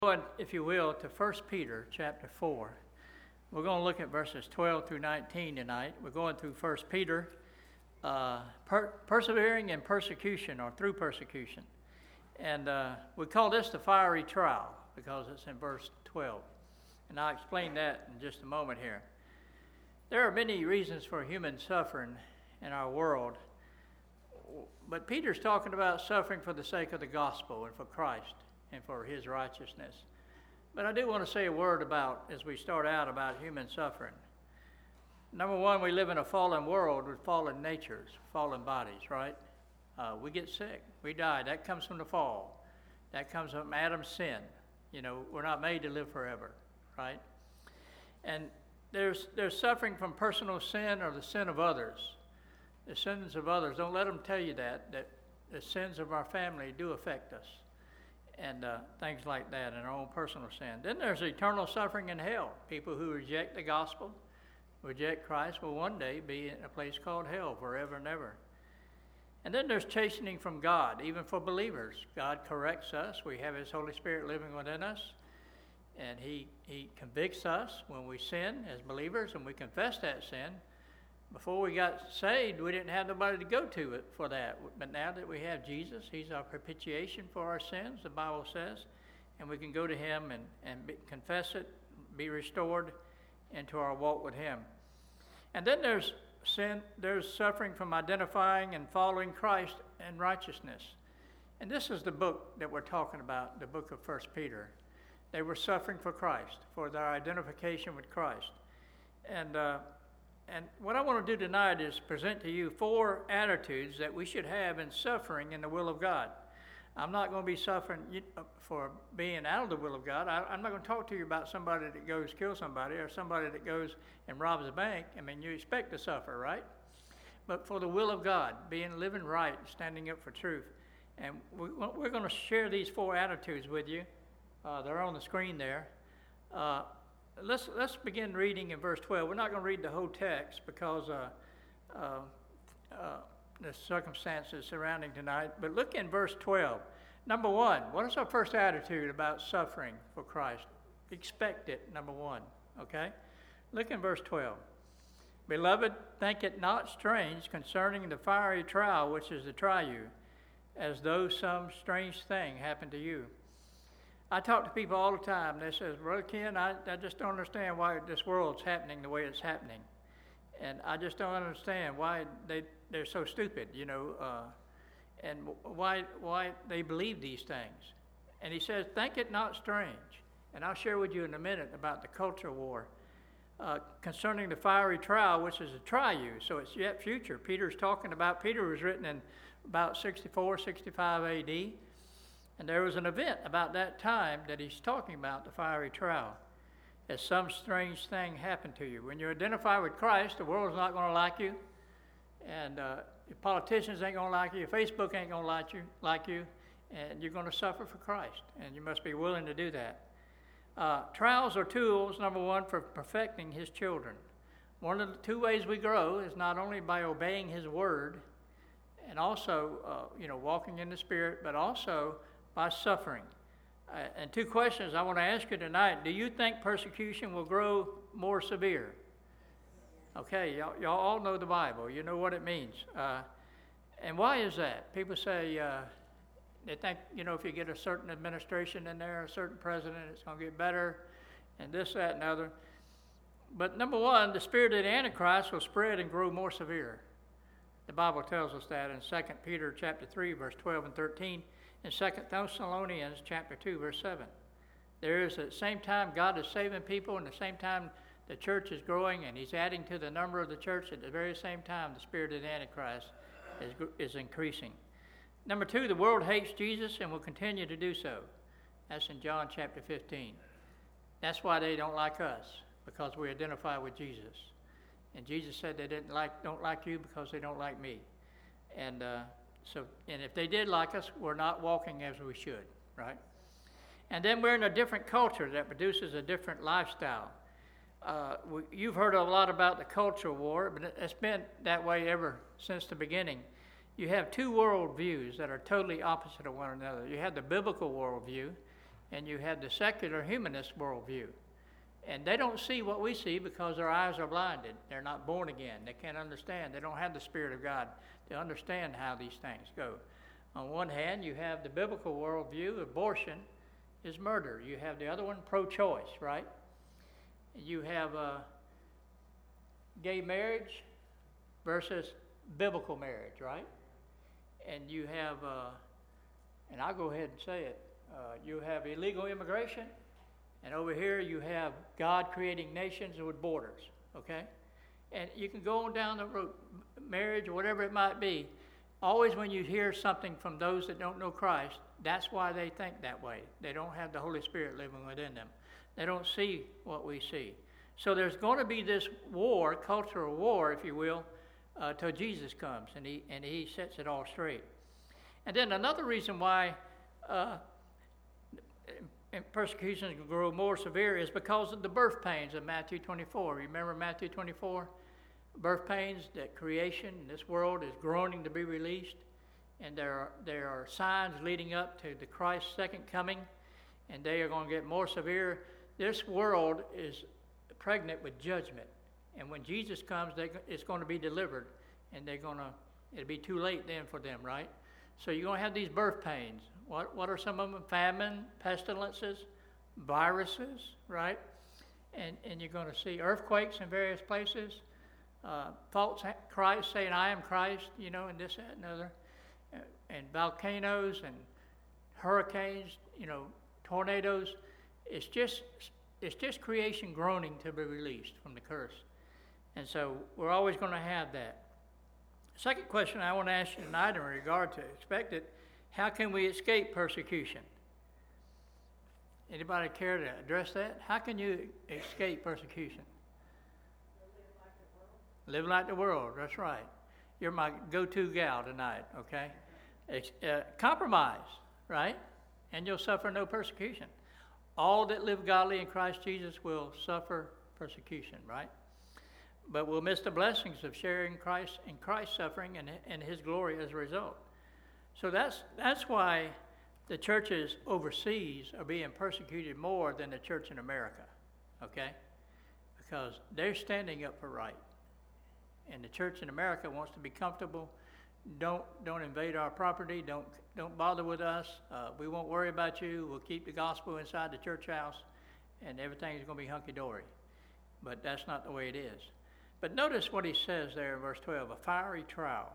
Going, if you will, to 1 Peter chapter 4. We're going to look at verses 12 through 19 tonight. We're going through 1 Peter, persevering in persecution or through persecution. And we call this the fiery trial because it's in verse 12. And I'll explain that in just a moment here. There are many reasons for human suffering in our world. But Peter's talking about suffering for the sake of the gospel and for Christ and for his righteousness. But I do want to say a word about, as we start out, about human suffering. Number one, we live in a fallen world with fallen natures, fallen bodies, right? We get sick, we die. That comes from the fall. That comes from Adam's sin. You know, we're not made to live forever, right? And there's suffering from personal sin or the sin of others. The sins of others, don't let them tell you that the sins of our family do affect us. And things like that in our own personal sin. Then there's eternal suffering in hell. People who reject the gospel, reject Christ, will one day be in a place called hell forever and ever. And then there's chastening from God, even for believers. God corrects us. We have his Holy Spirit living within us. And he convicts us when we sin as believers and we confess that sin. Before we got saved, we didn't have nobody to go to it for that. But now that we have Jesus, he's our propitiation for our sins, the Bible says. And we can go to him and confess it, be restored into our walk with him. And then there's sin, there's suffering from identifying and following Christ and righteousness. And this is the book that we're talking about, the book of 1 Peter. They were suffering for Christ, for their identification with Christ. And what I want to do tonight is present to you 4 attitudes that we should have in suffering in the will of God. I'm not going to be suffering for being out of the will of God. I'm not going to talk to you about somebody that goes kill somebody or somebody that goes and robs a bank. I mean, you expect to suffer, right? But for the will of God, living right, standing up for truth. And we're going to share these 4 attitudes with you. They're on the screen there. Let's begin reading in verse 12. We're not going to read the whole text because the circumstances surrounding tonight. But look in verse 12. Number 1, what is our first attitude about suffering for Christ? Expect it, number 1. Okay? Look in verse 12. Beloved, think it not strange concerning the fiery trial which is to try you, as though some strange thing happened to you. I talk to people all the time. They say, Brother Ken, I just don't understand why this world's happening the way it's happening. And I just don't understand why they're so stupid, you know, and why they believe these things. And he says, think it not strange. And I'll share with you in a minute about the culture war concerning the fiery trial, which is to try you. So it's yet future. Peter was written in about 64, 65 A.D., and there was an event about that time that he's talking about, the fiery trial, as some strange thing happened to you. When you identify with Christ, the world's not going to like you, and your politicians ain't going to like you, Facebook ain't going to like you, and you're going to suffer for Christ, and you must be willing to do that. Trials are tools, number 1, for perfecting his children. One of the 2 ways we grow is not only by obeying his word, and also, walking in the Spirit, but also by suffering. And 2 questions I want to ask you tonight. Do you think persecution will grow more severe? Okay, y'all all know the Bible. You know what it means. And why is that? People say they think, if you get a certain administration in there, a certain president, it's going to get better, and this, that, and other. But number 1, the spirit of the Antichrist will spread and grow more severe. The Bible tells us that in 2 Peter chapter 3, verse 12 and 13. In 2 Thessalonians chapter 2, verse 7. There is at the same time God is saving people, and at the same time the church is growing, and he's adding to the number of the church. At the very same time, the spirit of the Antichrist is increasing. Number 2, the world hates Jesus and will continue to do so. That's in John chapter 15. That's why they don't like us, because we identify with Jesus. And Jesus said they don't like you because they don't like me. And if they did like us, we're not walking as we should, right? And then we're in a different culture that produces a different lifestyle. You've heard a lot about the culture war, but it's been that way ever since the beginning. You have 2 worldviews that are totally opposite of one another. You have the biblical worldview, and you have the secular humanist worldview. And they don't see what we see because their eyes are blinded. They're not born again. They can't understand. They don't have the Spirit of God to understand how these things go. On one hand, you have the biblical worldview. Abortion is murder. You have the other one, pro-choice, right? You have gay marriage versus biblical marriage, right? And you have, and I'll go ahead and say it, you have illegal immigration, and over here you have God creating nations with borders, okay? And you can go on down the road, marriage or whatever it might be. Always when you hear something from those that don't know Christ, that's why they think that way. They don't have the Holy Spirit living within them. They don't see what we see. So there's going to be this war, cultural war, if you will, till Jesus comes and he sets it all straight. And then another reason why persecutions can grow more severe is because of the birth pains of Matthew 24. Remember Matthew 24? Birth pains, that creation, this world is groaning to be released, and there are signs leading up to the Christ's second coming, and they are going to get more severe. This world is pregnant with judgment, and when Jesus comes, it's going to be delivered, and it'll be too late then for them, right? So you're going to have these birth pains. What are some of them? Famine, pestilences, viruses, right? And you're going to see earthquakes in various places. False Christ saying, I am Christ, and this, that, and other. And volcanoes and hurricanes, tornadoes. It's just creation groaning to be released from the curse. And so we're always going to have that. Second question I want to ask you tonight in regard to expected, how can we escape persecution? Anybody care to address that? How can you escape persecution? Live like the world, that's right. You're my go-to gal tonight, okay? Compromise, right? And you'll suffer no persecution. All that live godly in Christ Jesus will suffer persecution, right? But we'll miss the blessings of sharing Christ in Christ's suffering and his glory as a result. So that's why the churches overseas are being persecuted more than the church in America, okay? Because they're standing up for right. And the church in America wants to be comfortable. Don't invade our property. Don't bother with us. We won't worry about you. We'll keep the gospel inside the church house, and everything's going to be hunky-dory. But that's not the way it is. But notice what he says there in verse 12, a fiery trial.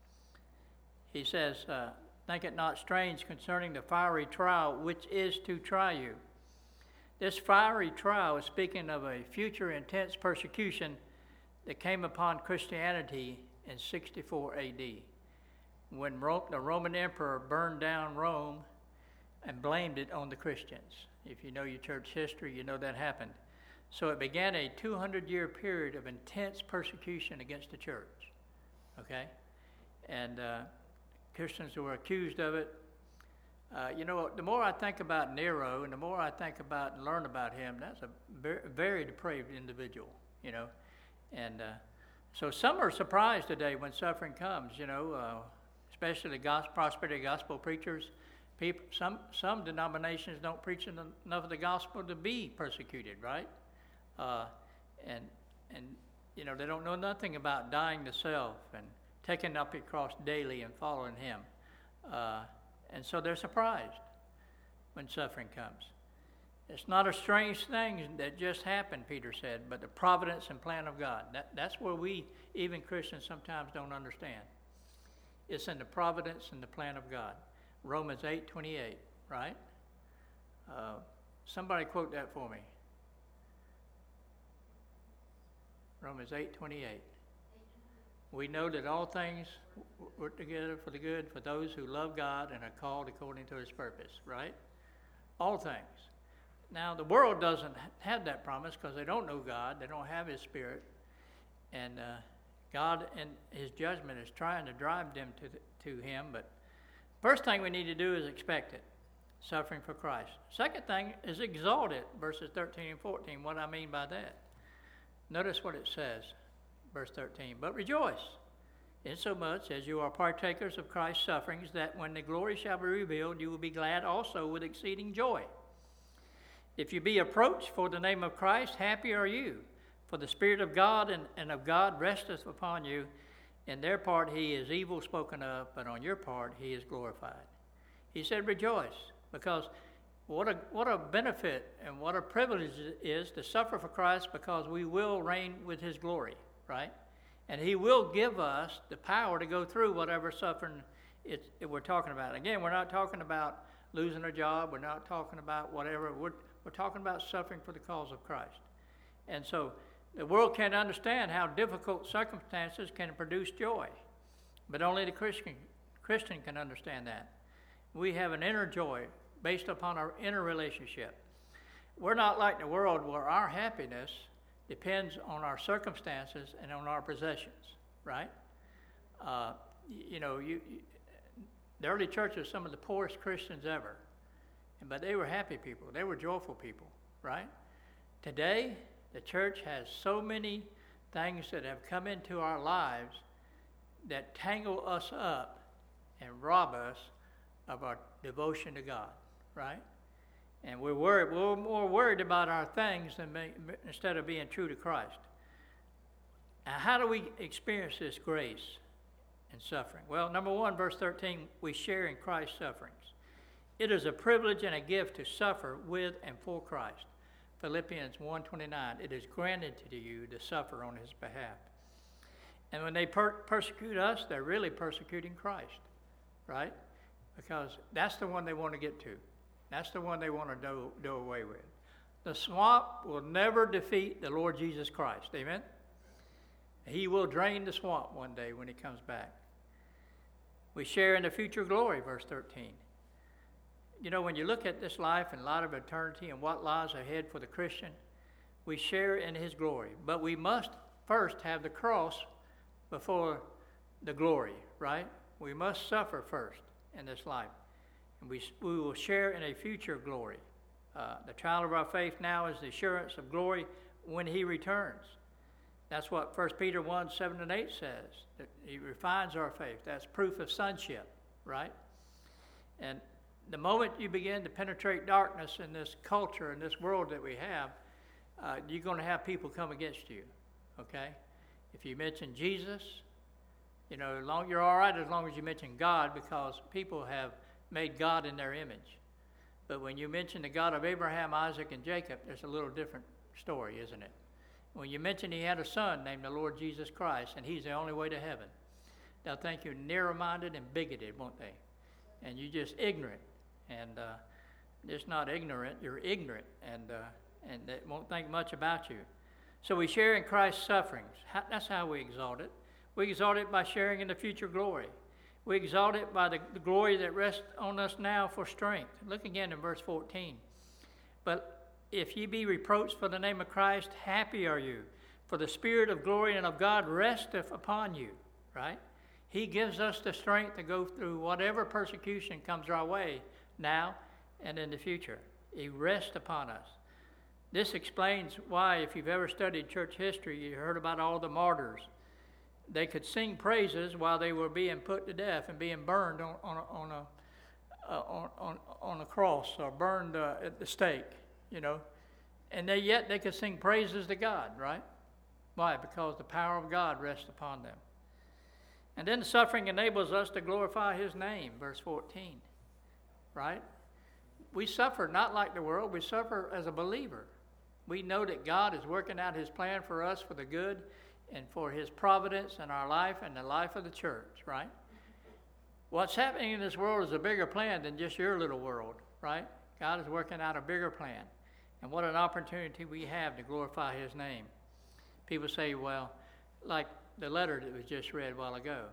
He says, think it not strange concerning the fiery trial which is to try you. This fiery trial is speaking of a future intense persecution that came upon Christianity in 64 AD, when the Roman emperor burned down Rome and blamed it on the Christians. If you know your church history, you know that happened. So it began a 200-year period of intense persecution against the church, okay? And Christians were accused of it. The more I think about Nero and the more I think about and learn about him, that's a very, very depraved individual, And so some are surprised today when suffering comes, especially the prosperity gospel preachers. Some denominations don't preach enough of the gospel to be persecuted, right? And they don't know nothing about dying to self and taking up your cross daily and following him. And so they're surprised when suffering comes. It's not a strange thing that just happened, Peter said, but the providence and plan of God. That's where we, even Christians, sometimes don't understand. It's in the providence and the plan of God. Romans 8:28, right? Somebody quote that for me. Romans 8:28. We know that all things work together for the good for those who love God and are called according to his purpose, right? All things. Now, the world doesn't have that promise because they don't know God. They don't have his Spirit. And God in his judgment is trying to drive them to him. But first thing we need to do is expect it, suffering for Christ. Second thing is exalt it, verses 13 and 14. What I mean by that? Notice what it says, verse 13. But rejoice, insomuch as you are partakers of Christ's sufferings, that when the glory shall be revealed, you will be glad also with exceeding joy. If you be approached for the name of Christ, happy are you. For the Spirit of God and of God resteth upon you. In their part he is evil spoken of, but on your part he is glorified. He said, rejoice, because what a benefit and what a privilege it is to suffer for Christ, because we will reign with his glory, right? And he will give us the power to go through whatever suffering we're talking about. Again, we're not talking about losing a job. We're not talking about whatever. We're talking about suffering for the cause of Christ. And so the world can't understand how difficult circumstances can produce joy. But only the Christian can understand that. We have an inner joy based upon our inner relationship. We're not like the world where our happiness depends on our circumstances and on our possessions, right? The early church was some of the poorest Christians ever, but they were happy people. They were joyful people, right? Today, the church has so many things that have come into our lives that tangle us up and rob us of our devotion to God, right? And we're more worried about our things instead of being true to Christ. Now, how do we experience this grace and suffering? Well, number one, verse 13, we share in Christ's sufferings. It is a privilege and a gift to suffer with and for Christ. Philippians 1:29, it is granted to you to suffer on his behalf. And when they persecute us, they're really persecuting Christ, right? Because that's the one they want to get to. That's the one they want to do away with. The swamp will never defeat the Lord Jesus Christ. Amen? He will drain the swamp one day when he comes back. We share in the future glory, verse 13. You know, when you look at this life and light of eternity and what lies ahead for the Christian, we share in his glory. But we must first have the cross before the glory, right? We must suffer first in this life. And we will share in a future glory. The trial of our faith now is the assurance of glory when he returns. That's what 1 Peter 1:7-8 says. That he refines our faith. That's proof of sonship, right? And the moment you begin to penetrate darkness in this culture, in this world that we have, you're going to have people come against you, okay? If you mention Jesus, you're all right as long as you mention God, because people have made God in their image. But when you mention the God of Abraham, Isaac, and Jacob, there's a little different story, isn't it? When you mention he had a son named the Lord Jesus Christ, and he's the only way to heaven, they'll think you're narrow-minded and bigoted, won't they? And you're just ignorant. And just not ignorant, you're ignorant, and they won't think much about you. So we share in Christ's sufferings. That's how we exalt it. We exalt it by sharing in the future glory. We exalt it by the glory that rests on us now for strength. Look again in verse 14. But if ye be reproached for the name of Christ, happy are you, for the Spirit of glory and of God resteth upon you, right? He gives us the strength to go through whatever persecution comes our way now and in the future. He rests upon us. This explains why, if you've ever studied church history, you heard about all the martyrs. They could sing praises while they were being put to death and being burned on a cross, or burned at the stake, and yet they could sing praises to God, right? Why? Because the power of God rests upon them. And then the suffering enables us to glorify his name, verse 14, right? We suffer not like the world. We suffer as a believer. We know that God is working out his plan for us for the good and for his providence in our life and the life of the church, right? What's happening in this world is a bigger plan than just your little world, right? God is working out a bigger plan. And what an opportunity we have to glorify his name. People say, well, like the letter that was just read a while ago,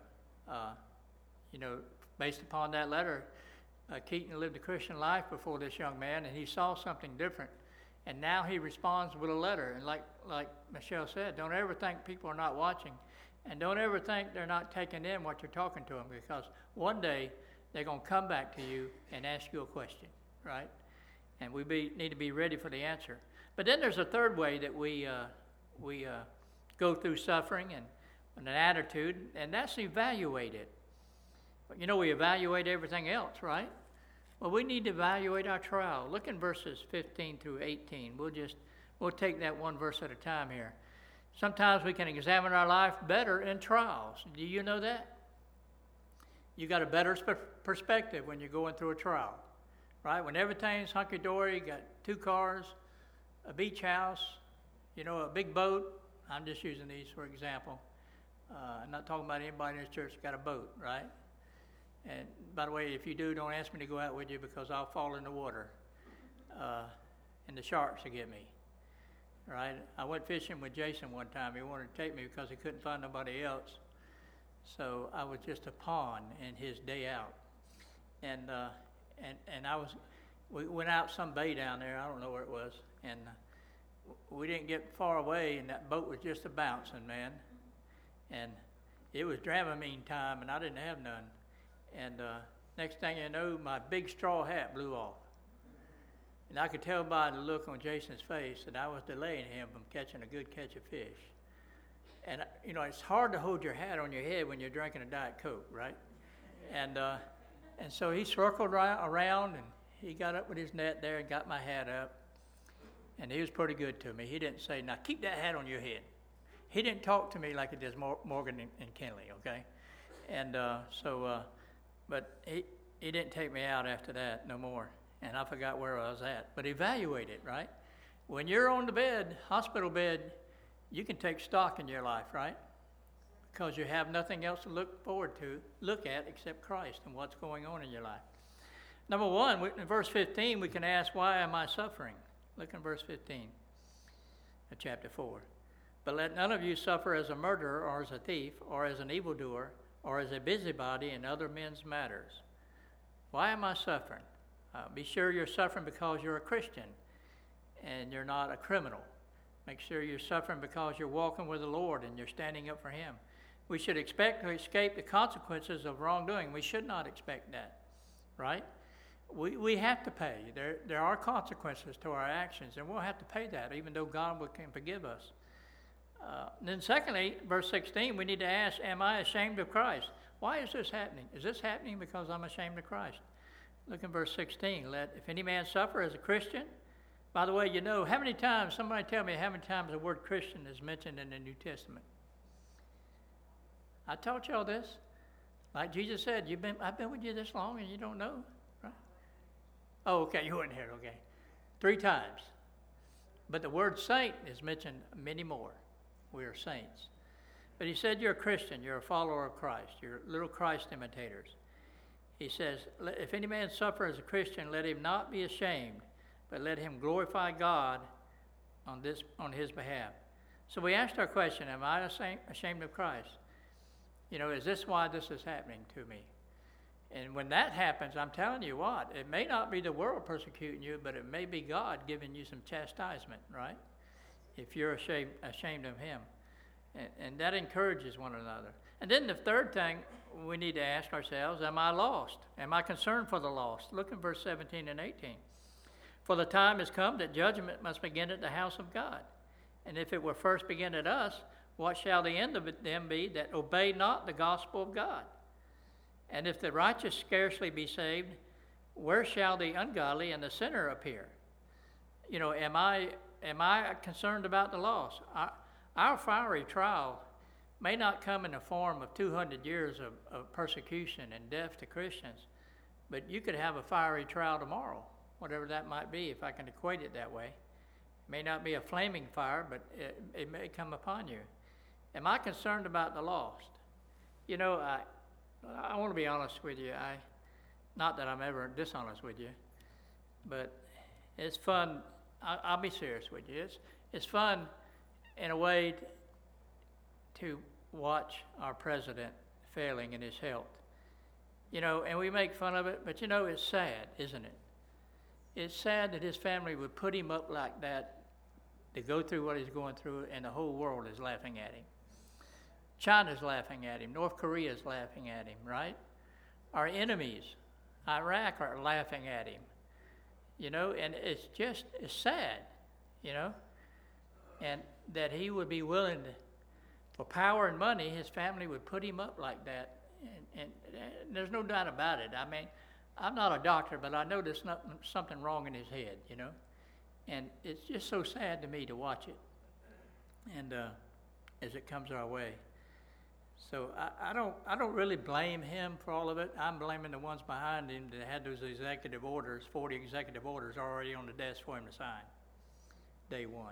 based upon that letter, Keaton lived a Christian life before this young man, and he saw something different. And now he responds with a letter. And like Michelle said, don't ever think people are not watching. And don't ever think they're not taking in what you're talking to them, because one day they're going to come back to you and ask you a question, right? And we need to be ready for the answer. But then there's a third way that we go through suffering and an attitude, and that's evaluate it. We evaluate everything else, right? Well, we need to evaluate our trial. Look in verses 15 through 18. We'll take that one verse at a time here. Sometimes we can examine our life better in trials. Do you know that? You got a better perspective when you're going through a trial, right? When everything's hunky-dory, you got 2 cars, a beach house, a big boat. I'm just using these for example. I'm not talking about anybody in this church that's got a boat, right? And by the way, if you do, don't ask me to go out with you because I'll fall in the water, and the sharks will get me, right? I went fishing with Jason one time. He wanted to take me because he couldn't find nobody else. So I was just a pawn in his day out. And we went out some bay down there, I don't know where it was, and we didn't get far away, and that boat was just a-bouncing, man. And it was Dramamine time, and I didn't have none. And next thing you know, my big straw hat blew off. And I could tell by the look on Jason's face that I was delaying him from catching a good catch of fish. And, it's hard to hold your hat on your head when you're drinking a Diet Coke, right? And so he circled around, and he got up with his net there and got my hat up. And he was pretty good to me. He didn't say, now keep that hat on your head. He didn't talk to me like he does Morgan and Kinley, okay? And but he didn't take me out after that no more. And I forgot where I was at. But evaluate it, right? When you're on the bed, hospital bed, you can take stock in your life, right? Because you have nothing else to look at except Christ and what's going on in your life. Number one, in verse 15, we can ask, why am I suffering? Look in verse 15 of chapter 4. But let none of you suffer as a murderer or as a thief or as an evildoer or as a busybody in other men's matters. Why am I suffering? Be sure you're suffering because you're a Christian and you're not a criminal. Make sure you're suffering because you're walking with the Lord and you're standing up for Him. We should expect to escape the consequences of wrongdoing. We should not expect that, right? We have to pay. There are consequences to our actions, and we'll have to pay that, even though God can forgive us. Then secondly, verse 16, we need to ask, am I ashamed of Christ? Why is this happening? Is this happening because I'm ashamed of Christ? Look in verse 16. Let if any man suffer as a Christian. By the way, how many times, somebody tell me how many times the word Christian is mentioned in the New Testament? I taught y'all this. Like Jesus said, I've been with you this long and you don't know, right? Oh, okay, you weren't here, okay. 3 times. But the word saint is mentioned many more. We are saints. But he said you're a Christian, you're a follower of Christ, you're little Christ imitators. He says, if any man suffer as a Christian, let him not be ashamed, but let him glorify God on his behalf. So we asked our question, am I ashamed of Christ? Is this why this is happening to me? And when that happens, I'm telling you what, it may not be the world persecuting you, but it may be God giving you some chastisement, right? If you're ashamed of Him. And that encourages one another. And then the third thing we need to ask ourselves, am I lost? Am I concerned for the lost? Look in verse 17 and 18. For the time has come that judgment must begin at the house of God. And if it will first begin at us, what shall the end of them be that obey not the gospel of God? And if the righteous scarcely be saved, where shall the ungodly and the sinner appear? Am I concerned about the lost? Our fiery trial may not come in the form of 200 years of persecution and death to Christians, but you could have a fiery trial tomorrow, whatever that might be, if I can equate it that way. It may not be a flaming fire, but it may come upon you. Am I concerned about the lost? I want to be honest with you. Not that I'm ever dishonest with you, but it's fun. I'll be serious with you. It's fun in a way to watch our president failing in his health. And we make fun of it, but it's sad, isn't it? It's sad that his family would put him up like that to go through what he's going through, and the whole world is laughing at him. China's laughing at him. North Korea's laughing at him, right? Our enemies, Iraq, are laughing at him. And it's sad, and that he would be willing to, for power and money, his family would put him up like that. And there's no doubt about it. I mean, I'm not a doctor, but I know there's something wrong in his head, you know. And it's just so sad to me to watch it, and as it comes our way. So I don't really blame him for all of it. I'm blaming the ones behind him that had those executive orders, 40 executive orders already on the desk for him to sign, day one.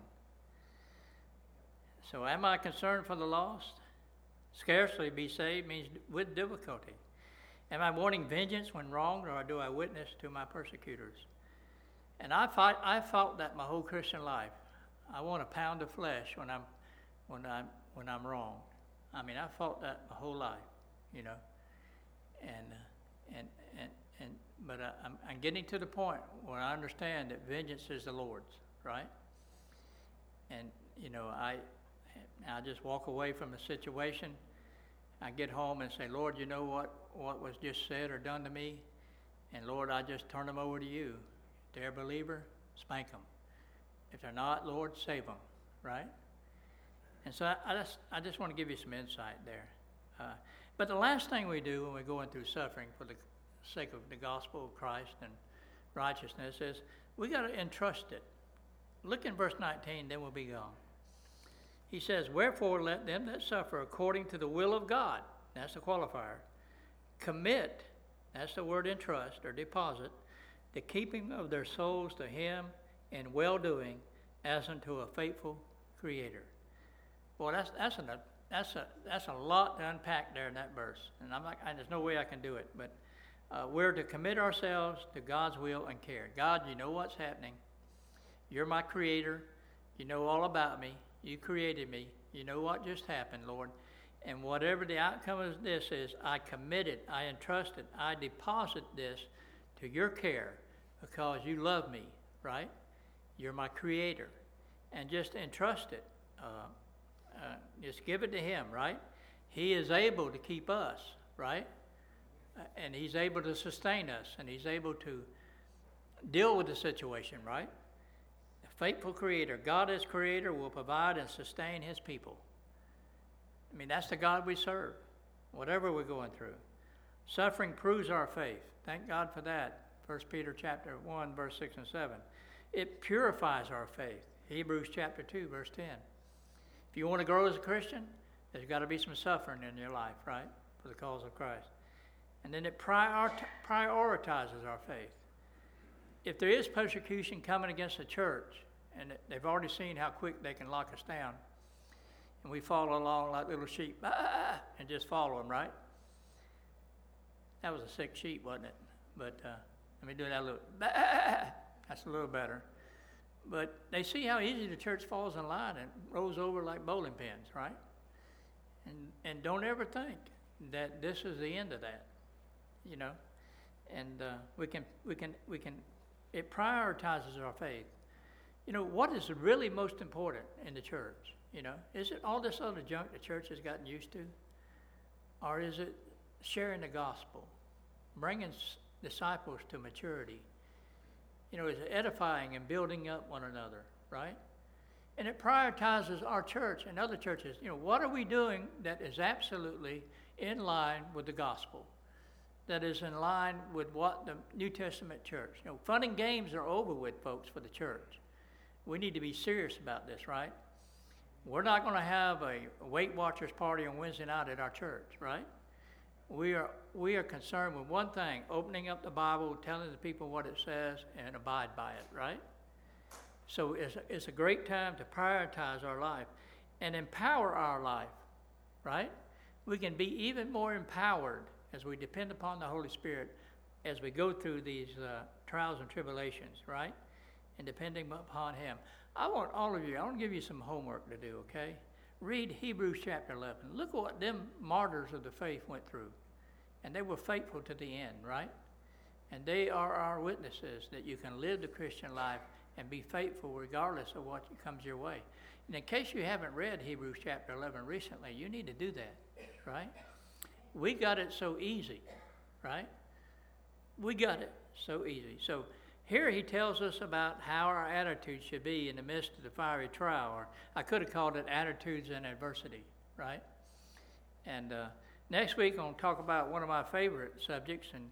So am I concerned for the lost? Scarcely be saved means with difficulty. Am I wanting vengeance when wronged, or do I witness to my persecutors? And I fought that my whole Christian life. I want a pound of flesh when I'm wrong. I mean, I fought that my whole life, you know. But I'm getting to the point where I understand that vengeance is the Lord's, right? And you know, I just walk away from a situation. I get home and say, Lord, you know what was just said or done to me? And Lord, I just turn them over to you. If they're a believer, spank them. If they're not, Lord, save them, right? And so I just want to give you some insight there. But the last thing we do when we're going through suffering for the sake of the gospel of Christ and righteousness is we got to entrust it. Look in verse 19, then we'll be gone. He says, wherefore let them that suffer according to the will of God, that's the qualifier, commit, that's the word entrust or deposit, the keeping of their souls to him in well-doing as unto a faithful Creator. Well, that's a lot to unpack there in that verse, and there's no way I can do it. But we're to commit ourselves to God's will and care. God, you know what's happening. You're my Creator. You know all about me. You created me. You know what just happened, Lord. And whatever the outcome of this is, I commit it. I entrust it. I deposit this to your care because you love me, right? You're my Creator, and just entrust it. Just give it to him, right? He is able to keep us, right? And he's able to sustain us, and he's able to deal with the situation, right? The faithful Creator, God as Creator, will provide and sustain his people. I mean, that's the God we serve, whatever we're going through. Suffering proves our faith. Thank God for that. 1 Peter chapter 1, verse 6 and 7. It purifies our faith. Hebrews chapter 2, verse 10. If you want to grow as a Christian, there's got to be some suffering in your life, right, for the cause of Christ. And then it prioritizes our faith. If there is persecution coming against the church, and they've already seen how quick they can lock us down, and we follow along like little sheep, and just follow them, right? That was a sick sheep, wasn't it? But let me do that a little. That's a little better. But they see how easy the church falls in line and rolls over like bowling pins, right? And don't ever think that this is the end of that, you know. And we can. It prioritizes our faith. You know, what is really most important in the church? You know, is it all this other junk the church has gotten used to, or is it sharing the gospel, bringing disciples to maturity? You know, is it edifying and building up one another, right? And it prioritizes our church and other churches. You know, what are we doing that is absolutely in line with the gospel, that is in line with what the New Testament church, you know, fun and games are over with, folks, for the church. We need to be serious about this, right? We're not going to have a Weight Watchers party on Wednesday night at our church, right? We are concerned with one thing: opening up the Bible, telling the people what it says, and abide by it, right? So it's a great time to prioritize our life and empower our life, right? We can be even more empowered as we depend upon the Holy Spirit as we go through these trials and tribulations, right? And depending upon him. I want to give you some homework to do, okay? Read Hebrews chapter 11. Look what them martyrs of the faith went through. And they were faithful to the end, right? And they are our witnesses that you can live the Christian life and be faithful regardless of what comes your way. And in case you haven't read Hebrews chapter 11 recently, you need to do that, right? We got it so easy, right? We got it so easy. So here he tells us about how our attitude should be in the midst of the fiery trial, or I could have called it attitudes in adversity, right? And next week I'm going to talk about one of my favorite subjects, and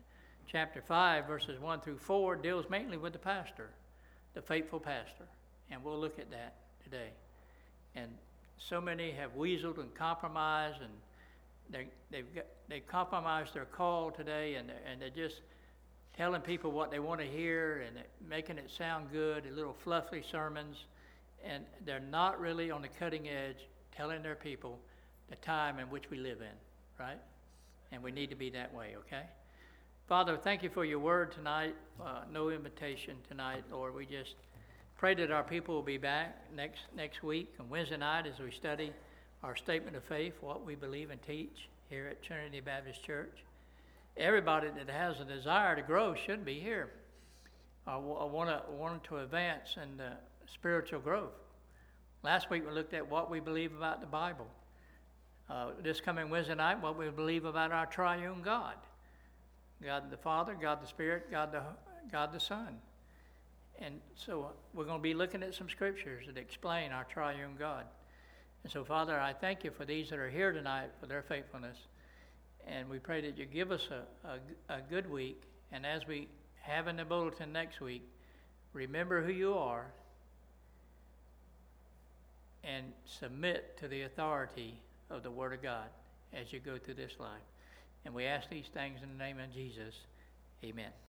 chapter 5, verses 1 through 4, deals mainly with the pastor, the faithful pastor. And we'll look at that today. And so many have weaseled and compromised, and they compromised their call today, and they're just telling people what they want to hear and making it sound good, little fluffy sermons, and they're not really on the cutting edge telling their people the time in which we live in, right? And we need to be that way, okay? Father, thank you for your word tonight. No invitation tonight, Lord. We just pray that our people will be back next week on Wednesday night as we study our statement of faith, what we believe and teach here at Trinity Baptist Church. Everybody that has a desire to grow should be here. I want to advance in spiritual growth. Last week we looked at what we believe about the Bible. This coming Wednesday night, what we believe about our triune God. God the Father, God the Spirit, God the Son. And so we're going to be looking at some scriptures that explain our triune God. And so, Father, I thank you for these that are here tonight, for their faithfulness. And we pray that you give us a good week. And as we have in the bulletin next week, remember who you are and submit to the authority of the Word of God as you go through this life. And we ask these things in the name of Jesus. Amen.